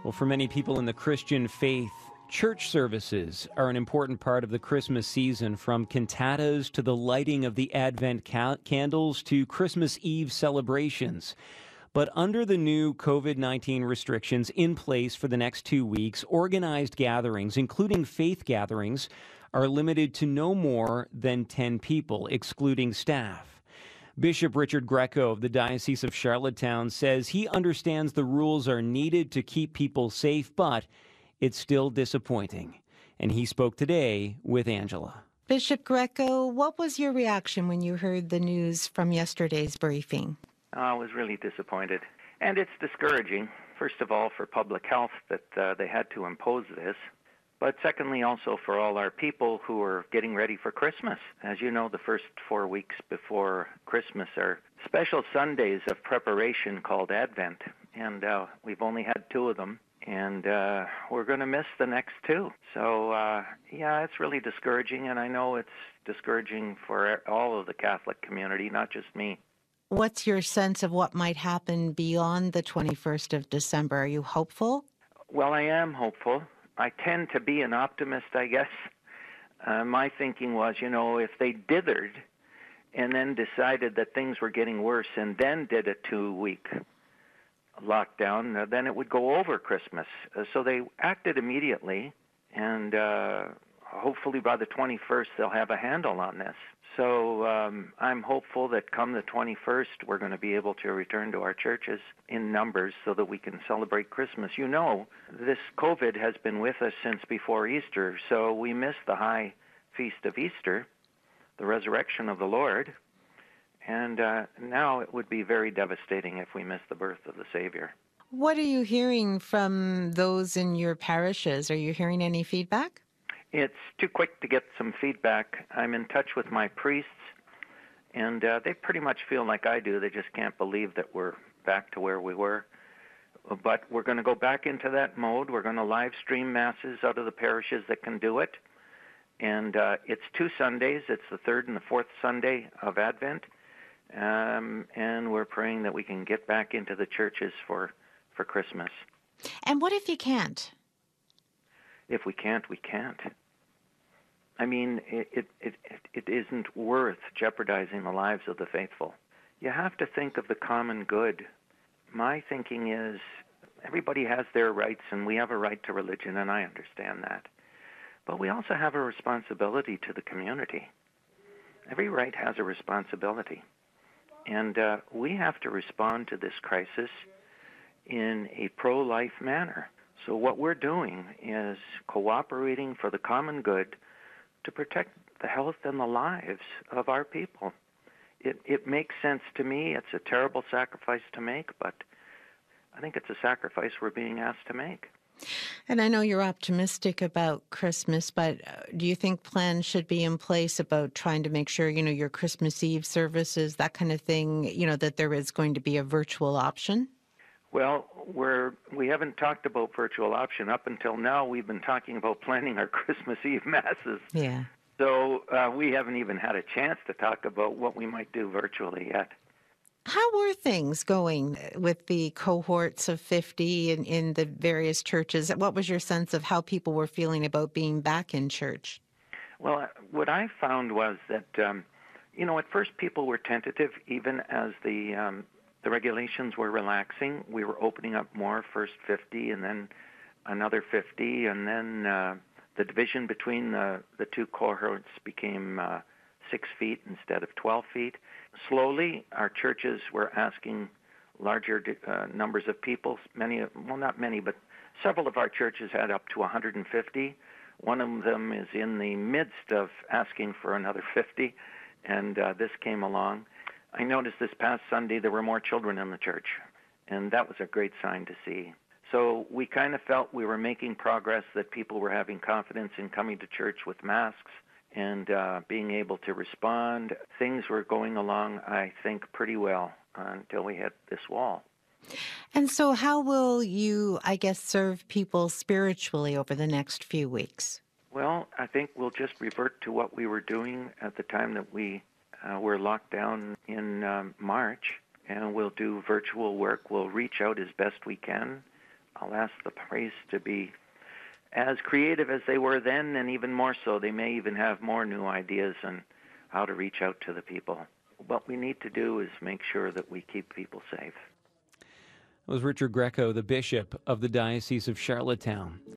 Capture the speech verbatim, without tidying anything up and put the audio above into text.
Well, for many people in the Christian faith, church services are an important part of the Christmas season, from cantatas to the lighting of the Advent ca- candles to Christmas Eve celebrations. But under the new covid nineteen restrictions in place for the next two weeks, organized gatherings, including faith gatherings, are limited to no more than ten people, excluding staff. Bishop Richard Greco of the Diocese of Charlottetown says he understands the rules are needed to keep people safe, but it's still disappointing. And he spoke today with Angela. Bishop Greco, what was your reaction when you heard the news from yesterday's briefing? I was really disappointed. And it's discouraging, first of all, for public health that uh, they had to impose this. But secondly, also for all our people who are getting ready for Christmas. As you know, the first four weeks before Christmas are special Sundays of preparation called Advent. And uh, we've only had two of them. And uh, we're going to miss the next two. So, uh, yeah, it's really discouraging. And I know it's discouraging for all of the Catholic community, not just me. What's your sense of what might happen beyond the twenty-first of December? Are you hopeful? Well, I am hopeful. I tend to be an optimist, I guess. Uh, my thinking was, you know, if they dithered and then decided that things were getting worse and then did a two-week lockdown, uh, then it would go over Christmas. Uh, so they acted immediately, and uh, hopefully by the twenty-first they'll have a handle on this. So um, I'm hopeful that come the twenty-first, we're going to be able to return to our churches in numbers so that we can celebrate Christmas. You know, this COVID has been with us since before Easter, so we missed the high feast of Easter, the resurrection of the Lord, and uh, now it would be very devastating if we missed the birth of the Savior. What are you hearing from those in your parishes? Are you hearing any feedback? It's too quick to get some feedback. I'm in touch with my priests, and uh, they pretty much feel like I do. They just can't believe that we're back to where we were. But we're going to go back into that mode. We're going to live stream masses out of the parishes that can do it. And uh, it's two Sundays. It's the third and the fourth Sunday of Advent. Um, and we're praying that we can get back into the churches for, for Christmas. And what if you can't? If we can't, we can't. I mean, it, it, it, it isn't worth jeopardizing the lives of the faithful. You have to think of the common good. My thinking is everybody has their rights, and we have a right to religion, and I understand that. But we also have a responsibility to the community. Every right has a responsibility. And uh, we have to respond to this crisis in a pro-life manner. So what we're doing is cooperating for the common good to protect the health and the lives of our people. It, it makes sense to me. It's a terrible sacrifice to make, but I think it's a sacrifice we're being asked to make. And I know you're optimistic about Christmas, but do you think plans should be in place about trying to make sure, you know, your Christmas Eve services, that kind of thing, you know, that there is going to be a virtual option? Well, we're, we haven't talked about virtual option. Up until now, we've been talking about planning our Christmas Eve masses. Yeah. So uh, we haven't even had a chance to talk about what we might do virtually yet. How were things going with the cohorts of fifty in, in the various churches? What was your sense of how people were feeling about being back in church? Well, what I found was that, um, you know, at first people were tentative, even as the um, the regulations were relaxing. We were opening up more, first fifty and then another fifty, and then uh, the division between the, the two cohorts became uh, six feet instead of twelve feet. Slowly, our churches were asking larger uh, numbers of people. Many, well, not many, but several of our churches had up to one hundred fifty. One of them is in the midst of asking for another fifty, and uh, this came along. I noticed this past Sunday there were more children in the church, and that was a great sign to see. So we kind of felt we were making progress, that people were having confidence in coming to church with masks and uh, being able to respond. Things were going along, I think, pretty well uh, until we hit this wall. And so how will you, I guess, serve people spiritually over the next few weeks? Well, I think we'll just revert to what we were doing at the time that we uh, were locked down in um, March, and we'll do virtual work. We'll reach out as best we can. I'll ask the priests to be as creative as they were then, and even more so. They may even have more new ideas on how to reach out to the people. What we need to do is make sure that we keep people safe. That was Richard Greco, the bishop of the Diocese of Charlottetown.